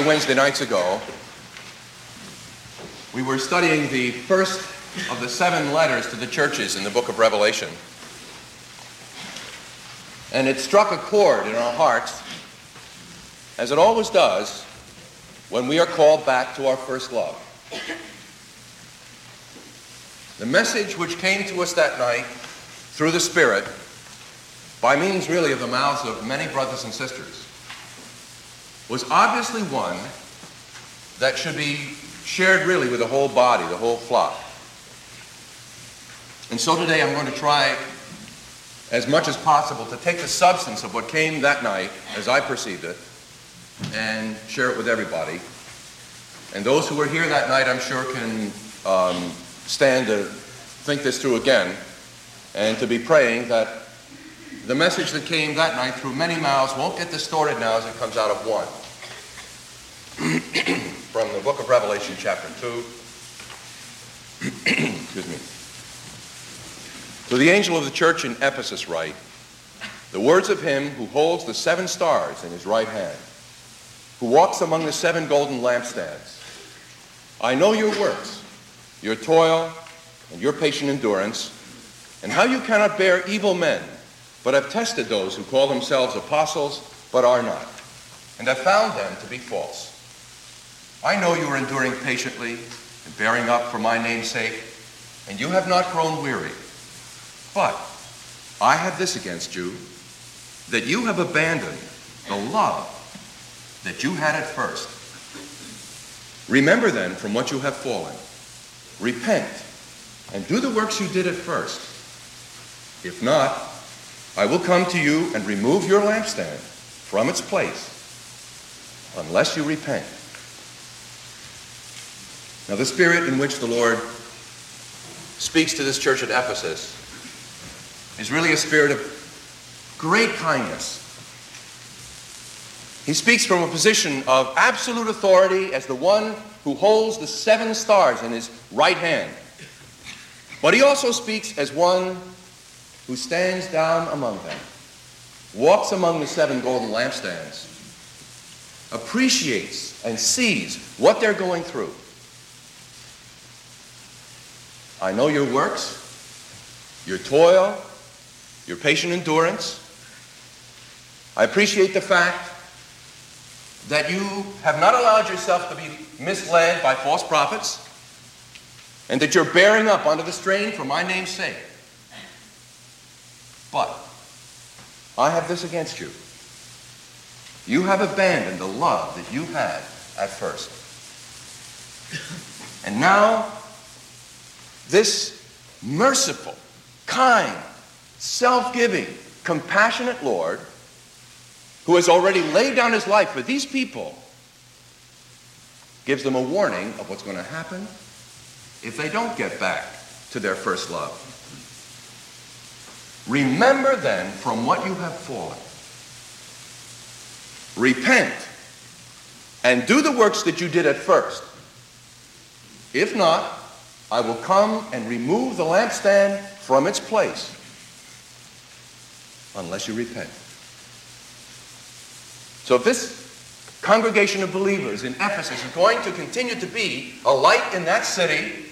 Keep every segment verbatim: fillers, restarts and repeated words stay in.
few Wednesday nights ago, we were studying the first of the seven letters to the churches in the book of Revelation. And it struck a chord in our hearts, as it always does when we are called back to our first love. The message which came to us that night through the Spirit, by means really of the mouths of many brothers and sisters, was obviously one that should be shared really with the whole body, the whole flock. And so today I'm going to try as much as possible to take the substance of what came that night, as I perceived it, and share it with everybody. And those who were here that night, I'm sure, can um, stand to think this through again and to be praying that the message that came that night through many mouths won't get distorted now as it comes out of one. From the book of Revelation, chapter two. Excuse me. To the angel of the church in Ephesus write, the words of him who holds the seven stars in his right hand, who walks among the seven golden lampstands. I know your works, your toil, and your patient endurance, and how you cannot bear evil men, but have tested those who call themselves apostles, but are not, and have found them to be false. I know you are enduring patiently and bearing up for my name's sake, and you have not grown weary. But I have this against you, that you have abandoned the love that you had at first. Remember then from what you have fallen. Repent and do the works you did at first. If not, I will come to you and remove your lampstand from its place, unless you repent. Now, the spirit in which the Lord speaks to this church at Ephesus is really a spirit of great kindness. He speaks from a position of absolute authority as the one who holds the seven stars in his right hand. But he also speaks as one who stands down among them, walks among the seven golden lampstands, appreciates and sees what they're going through. I know your works, your toil, your patient endurance. I appreciate the fact that you have not allowed yourself to be misled by false prophets, and that you're bearing up under the strain for my name's sake. But I have this against you. You have abandoned the love that you had at first. And now, this merciful, kind, self-giving, compassionate Lord, who has already laid down his life for these people, gives them a warning of what's going to happen if they don't get back to their first love. Remember then from what you have fallen. Repent and do the works that you did at first. If not, I will come and remove the lampstand from its place, unless you repent. So if this congregation of believers in Ephesus is going to continue to be a light in that city,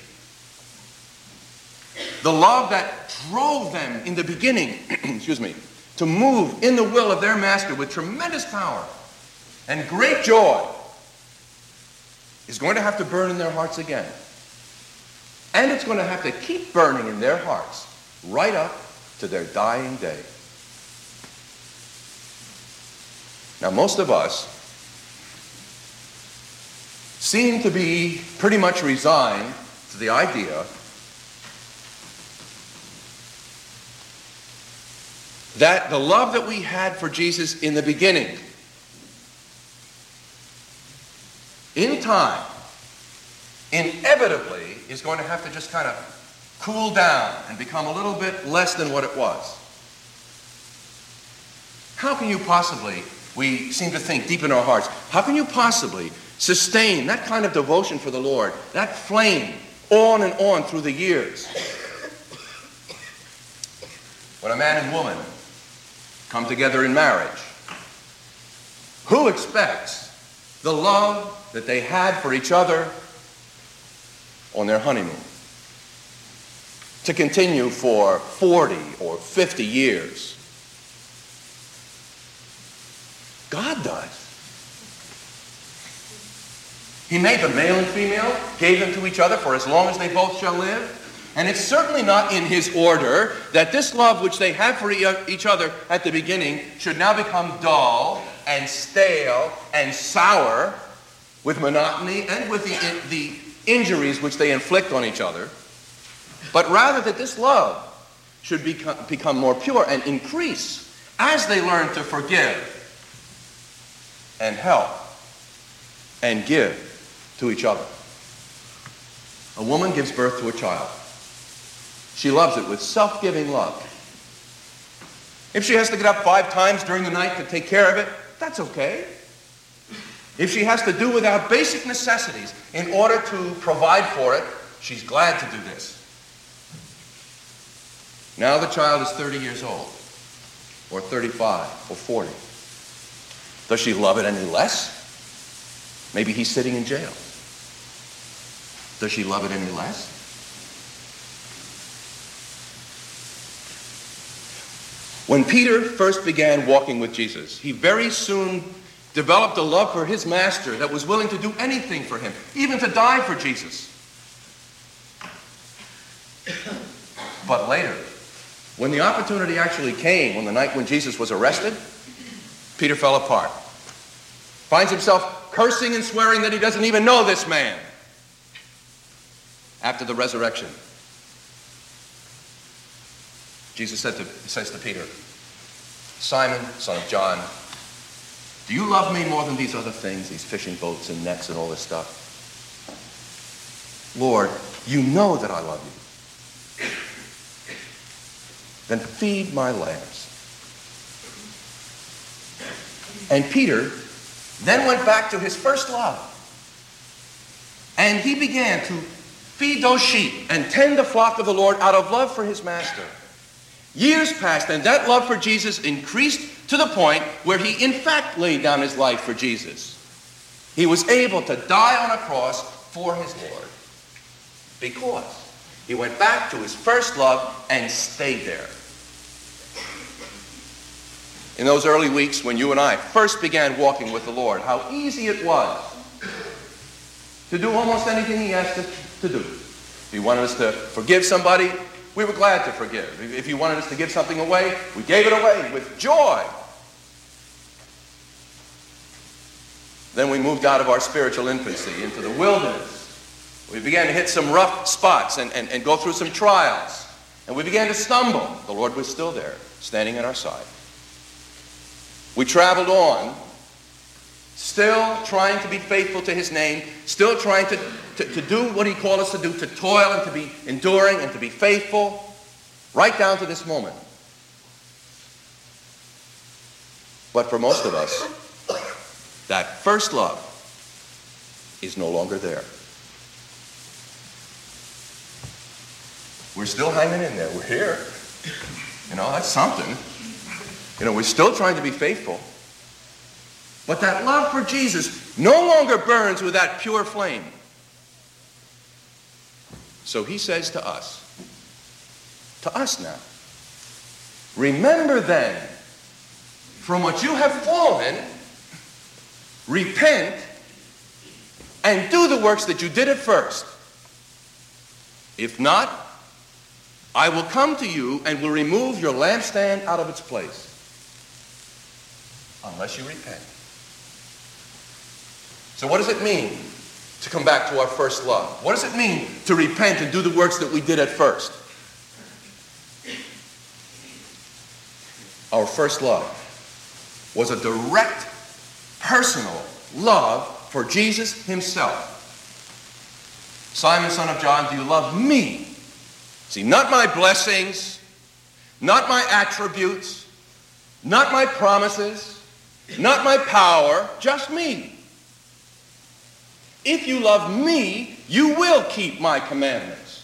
the love that drove them in the beginning, excuse me, to move in the will of their master with tremendous power and great joy, is going to have to burn in their hearts again. And it's going to have to keep burning in their hearts right up to their dying day. Now, most of us seem to be pretty much resigned to the idea that the love that we had for Jesus in the beginning, in time, inevitably is going to have to just kind of cool down and become a little bit less than what it was. How can you possibly, we seem to think deep in our hearts, how can you possibly sustain that kind of devotion for the Lord, that flame, on and on through the years? When a man and woman come together in marriage, who expects the love that they had for each other on their honeymoon to continue for forty or fifty years. God does. He made them male and female, gave them to each other for as long as they both shall live. And it's certainly not in his order that this love which they have for each other at the beginning should now become dull and stale and sour with monotony and with the, the injuries which they inflict on each other, but rather that this love should become, become more pure and increase as they learn to forgive and help and give to each other. A woman gives birth to a child. She loves it with self-giving love. If she has to get up five times during the night to take care of it, that's okay. If she has to do without basic necessities in order to provide for it, she's glad to do this. Now the child is thirty years old, or thirty-five, or forty. Does she love it any less? Maybe he's sitting in jail. Does she love it any less? When Peter first began walking with Jesus, he very soon developed a love for his master that was willing to do anything for him, even to die for Jesus. But later, when the opportunity actually came, on the night when Jesus was arrested, Peter fell apart. Finds himself cursing and swearing that he doesn't even know this man. After the resurrection, Jesus said to, says to Peter, Simon, son of John, do you love me more than these other things, these fishing boats and nets and all this stuff? Lord, you know that I love you. Then feed my lambs. And Peter then went back to his first love. And he began to feed those sheep and tend the flock of the Lord out of love for his master. Years passed, and that love for Jesus increased to the point where he in fact laid down his life for Jesus. He was able to die on a cross for his Lord because he went back to his first love and stayed there. In those early weeks when you and I first began walking with the Lord, how easy it was to do almost anything he asked us to do. If he wanted us to forgive somebody, we were glad to forgive. If he wanted us to give something away, we gave it away with joy. Then we moved out of our spiritual infancy into the wilderness. We began to hit some rough spots and, and, and go through some trials. And we began to stumble. The Lord was still there, standing at our side. We traveled on, still trying to be faithful to his name, still trying to, to, to do what he called us to do, to toil and to be enduring and to be faithful, right down to this moment. But for most of us, that first love is no longer there. We're still hanging in there. We're here. You know, that's something. You know, we're still trying to be faithful. But that love for Jesus no longer burns with that pure flame. So he says to us, to us now, remember then, from what you have fallen, repent and do the works that you did at first. If not, I will come to you and will remove your lampstand out of its place. Unless you repent. So what does it mean to come back to our first love? What does it mean to repent and do the works that we did at first? Our first love was a direct, personal love for Jesus himself. Simon, son of John, do you love me? See, not my blessings, not my attributes, not my promises, not my power, just me. If you love me, you will keep my commandments.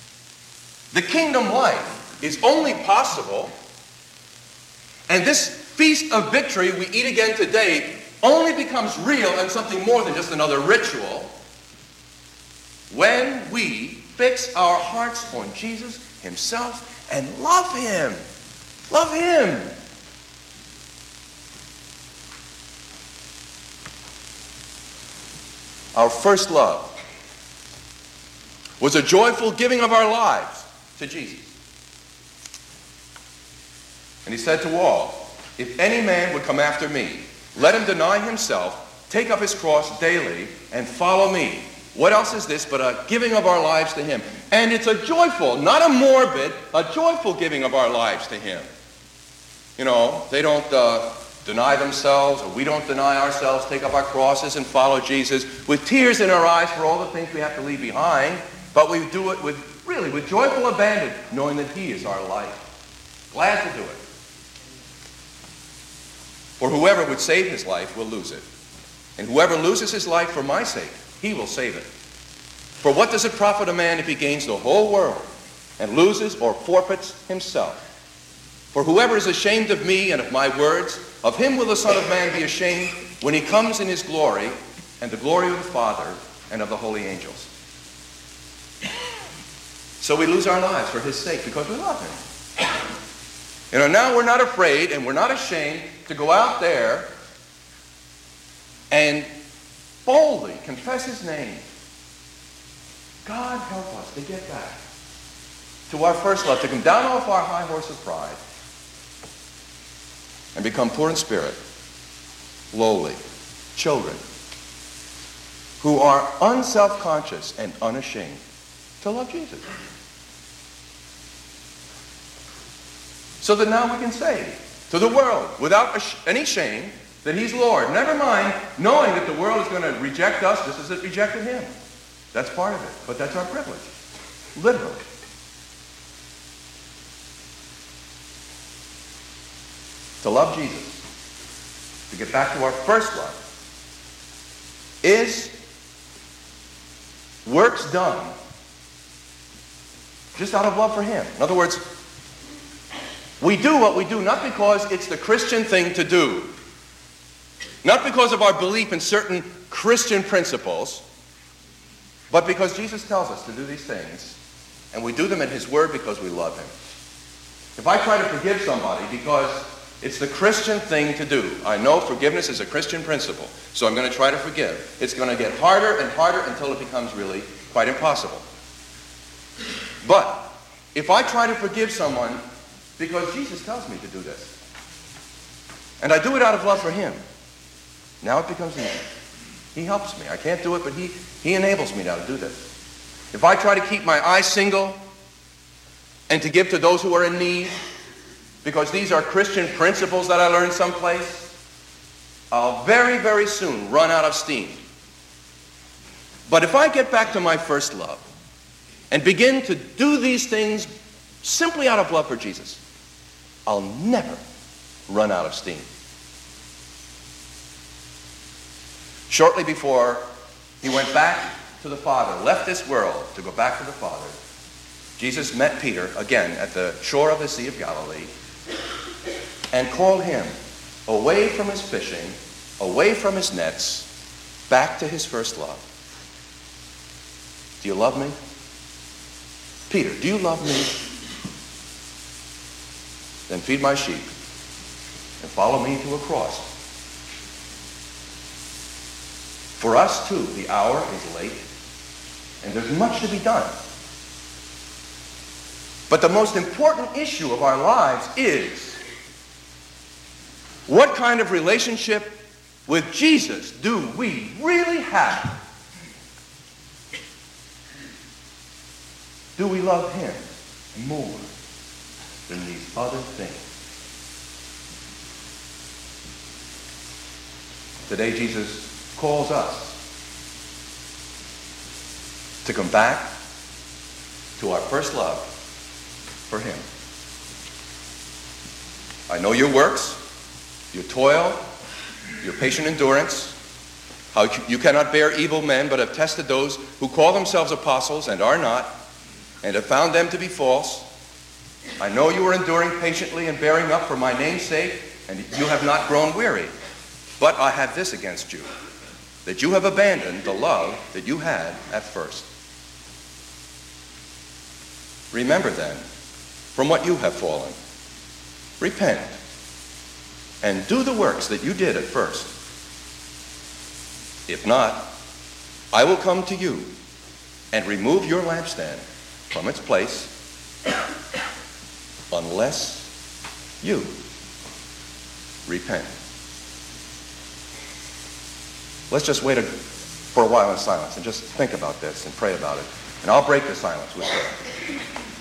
The kingdom life is only possible, and this feast of victory we eat again today only becomes real and something more than just another ritual when we fix our hearts on Jesus himself and love him. Love him. Our first love was a joyful giving of our lives to Jesus. And he said to all, if any man would come after me, let him deny himself, take up his cross daily, and follow me. What else is this but a giving of our lives to him? And it's a joyful, not a morbid, a joyful giving of our lives to him. You know, they don't uh, deny themselves, or we don't deny ourselves, take up our crosses and follow Jesus with tears in our eyes for all the things we have to leave behind, but we do it with, really, with joyful abandon, knowing that he is our life. Glad to do it. For whoever would save his life will lose it. And whoever loses his life for my sake, he will save it. For what does it profit a man if he gains the whole world and loses or forfeits himself? For whoever is ashamed of me and of my words, of him will the Son of Man be ashamed when he comes in his glory and the glory of the Father and of the holy angels. So we lose our lives for his sake because we love him. You know, now we're not afraid and we're not ashamed to go out there and boldly confess his name. God help us to get back to our first love, to come down off our high horse of pride and become poor in spirit, lowly children who are unself-conscious and unashamed to love Jesus. So that now we can say to the world, without any shame, that he's Lord. Never mind knowing that the world is going to reject us just as it rejected him. That's part of it, but that's our privilege. Literally. To love Jesus, to get back to our first love, is works done just out of love for him. In other words, we do what we do not because it's the Christian thing to do, not because of our belief in certain Christian principles, but because Jesus tells us to do these things, and we do them in his word because we love him. If I try to forgive somebody because it's the Christian thing to do, I know forgiveness is a Christian principle, so I'm going to try to forgive. It's going to get harder and harder until it becomes really quite impossible. But if I try to forgive someone because Jesus tells me to do this, and I do it out of love for him, now it becomes easy. He helps me. I can't do it, but he, he enables me now to do this. If I try to keep my eyes single and to give to those who are in need, because these are Christian principles that I learned someplace, I'll very, very soon run out of steam. But if I get back to my first love and begin to do these things simply out of love for Jesus, I'll never run out of steam. Shortly before he went back to the Father, left this world to go back to the Father, Jesus met Peter again at the shore of the Sea of Galilee and called him away from his fishing, away from his nets, back to his first love. Do you love me? Peter, do you love me? Then feed my sheep and follow me to a cross. For us, too, the hour is late, and there's much to be done. But the most important issue of our lives is, what kind of relationship with Jesus do we really have? Do we love him more than these other things? Today, Jesus calls us to come back to our first love for him. I know your works, your toil, your patient endurance, how you cannot bear evil men, but have tested those who call themselves apostles and are not, and have found them to be false. I know you are enduring patiently and bearing up for my name's sake and you have not grown weary. But I have this against you, that you have abandoned the love that you had at first. Remember then, from what you have fallen, repent, and do the works that you did at first. If not, I will come to you and remove your lampstand from its place, unless you repent. Let's just wait a, for a while in silence and just think about this and pray about it. And I'll break the silence with prayer.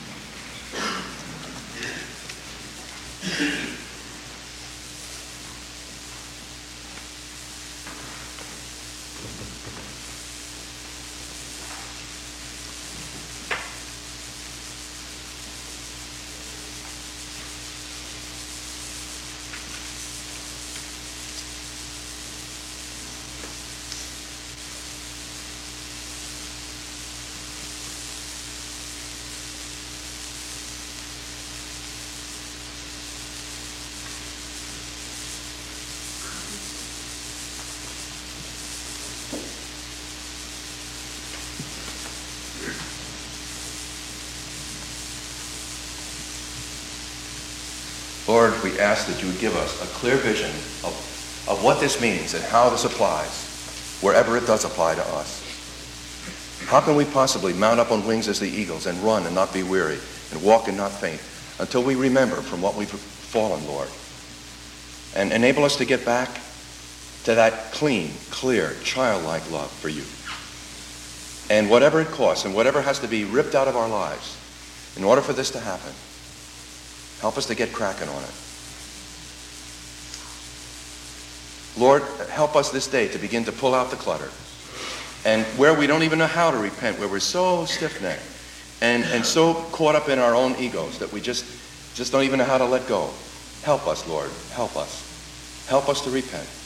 Lord, we ask that you would give us a clear vision of, of what this means and how this applies, wherever it does apply to us. How can we possibly mount up on wings as the eagles and run and not be weary and walk and not faint until we remember from what we've fallen, Lord? And enable us to get back to that clean, clear, childlike love for you. And whatever it costs and whatever has to be ripped out of our lives, in order for this to happen, help us to get cracking on it. Lord, help us this day to begin to pull out the clutter. And where we don't even know how to repent, where we're so stiff-necked and, and so caught up in our own egos that we just, just don't even know how to let go. Help us, Lord. Help us. Help us to repent.